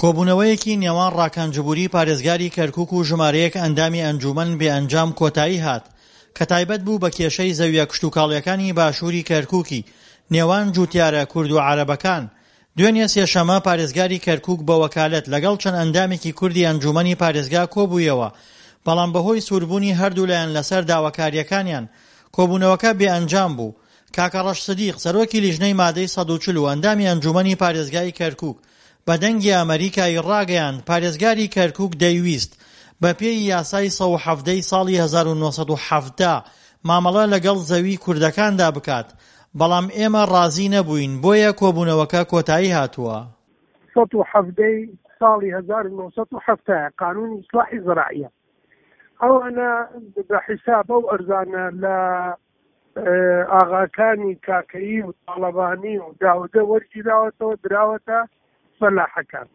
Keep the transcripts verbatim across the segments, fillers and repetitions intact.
کۆبوونەوەیەکی نێوان ڕاکانجبووری پارێزگاری کەرکووک و ژمارەیەک ئەندامی ئەنجومەن بێئەنجام کۆتایی هات کە تایبەت بوو بە کێشەی زەویە کشتوکاڵیەکانی باشووری کەرکووکی نێوان جوتیارە کورد و عەرەبەکان. دوێنێ سێشەمە پارێزگاری کەرکووک بە وەکالەت لەگەڵ چەند ئەندامێکی کوردی ئەنجومەنی پارێزگا کۆبوویەوە، بەڵام بەهۆی سووربوونی هەردوو لایەن لەسەر داواکاریەکانیان کۆبوونەوەکە بێئەنجام بوو. کاکە ڕەش سدیق سەرۆکی لیژنەی مادەی سەد و چل و ئەندامی ئەنجومەنی پارێزگای کەرکووک بە دەنگی ئەمریکای ڕاگەیاند پارێزگاری کەرکووک دەیویست بە پێی یاسای سەد و حەڤدەی ساڵی هەزار و نۆسەد و حەڤدە مامەڵە لەگەڵ زەوی کوردەکاندا بکات، بەڵام ئێمە ڕازی نەبووین، بۆیە کۆبوونەوەکە کۆتایی هاتووە. سەد و حەڤدەی ساڵی هەزار و نۆسەد و حەڤدە قانونی ئیسلاحی زەراعیە ئەوانە بە حیساب ئەو ئەرزانە لە ئاغاکانی کاکەیی و تاڵەبانی و داودە وەرگیراوەتەوە دراوەتە فەلاحەکان.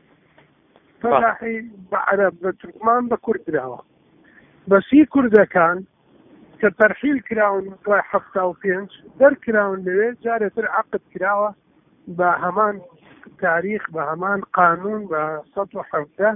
فەلاحی بە عەرەب بە تورکمان بە کورد دراوە. بەسی کوردەکان کە تەرحیل کراون دوای حەفتا و پێنج دەرکراون لەوێ جارێتر عەقد کراوە بە هەمان تاریخ بە هەمان قانون بە سەد و حەڤدە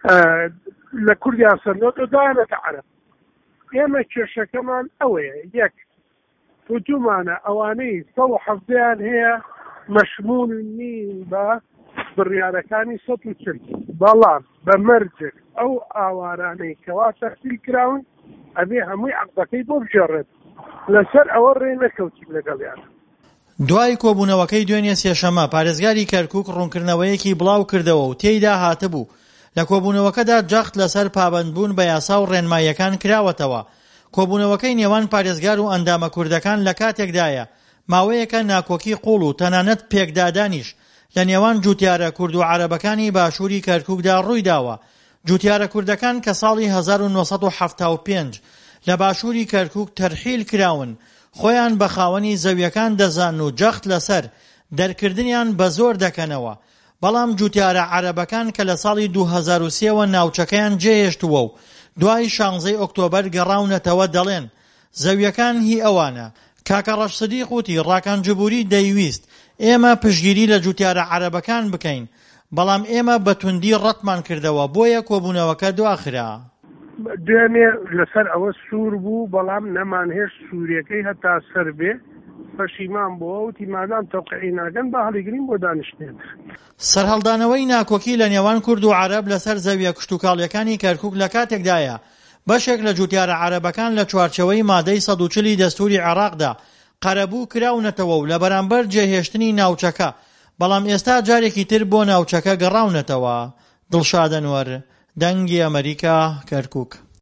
لە کوردیان سەرنۆتە دایانەتە عەرەب. ئێمە کێشەکەمان ئەوەیە، یەک فتومانە ئەوانەی سەد و حەڤدەیان هەیە مەشمول نین بە بڕیارەکانی سەد و چل، بەڵام بە مەرجێک ئەو ئاوارانەی کەوا تەرحیل کراون ئەبێ هەمووی عەقدەکەی بۆ بژێڕێت، لەسەر ئەوە ڕێ نەکەوتین لەگەڵیان. دوای کۆبوونەوەکەی دوێنێ سێشەمە پارێزگاری کەرکووک ڕوونکردنەوەیەکی بڵاو کردەوە و تێیدا هاتبوو لە کۆبوونەوەکەدا جەخت لەسەر پابەندبوون بە یاسا و ڕێنماییەکان کراوەتەوە. کۆبوونەوەکەی نێوان پارێزگار و ئەندامە کوردەکان لە کاتێکدایە ماوەیەکە ناکۆکی قوڵ و تەنانەت پێکدادانیش لە نێوان جوتیارە کورد و عەرەبەکانی باشووری کەرکووکدا ڕوویداوە. جوتیارە کوردەکان کە ساڵی هەزار و نۆسەد و حەڤتا و پێنج لە باشووری کەرکووک تەرحیل کراون، خۆیان بە خاوەنی زەویەکان دەزان و جەخت لەسەر دەرکردنیان بە زۆر دەکەنەوە، بەڵام جوتیارە عەرەبەکان کە لە ساڵی دوو هەزار و سێوە ناوچەکەیان جێهێشتووە و دوای شانزەی ئۆکتۆبەر گەڕاونەتەوە دەڵێن زەویەکان هی ئەوانە. کاکە ڕەش سدیق وتی ڕاکانجبووری دەیویست ئێمە پشگیری لە جوتیارە عەرەبەکان بکەین، بەڵام ئێمە بە توندی ڕەتمان کردەوە، بۆیە کۆبوونەوەکە دواخرا. دوێنێ لەسەر ئەوە سوور بوو، بەڵام نەمانهێشت سووریەکەی هەتا سەر بێ پەشیمان بووە وتی مادام تەوقیعی ناگەن با هەڵیگرین بۆ دانیشتێن. سەرهەڵدانەوەی ناکۆکی لە نێوان کورد و عەرەب لەسەر زەویە کشتوکاڵیەکانی کەرکووک لە کاتێکدایە بەشێک لە جوتیارە عەرەبەکان لە چوارچەوەی مادەی سەد و چلی دەستوری عێراقدا قەرەبوو کراونەتەوە و لە بەرامبەر جێهێشتنی ناوچەکە، بەڵام ئێستا جارێکی تر بۆ ناوچەکە گەڕاونەتەوە. دڵشاد ئەنوەر، دەنگی ئەمریکا، کەرکووک.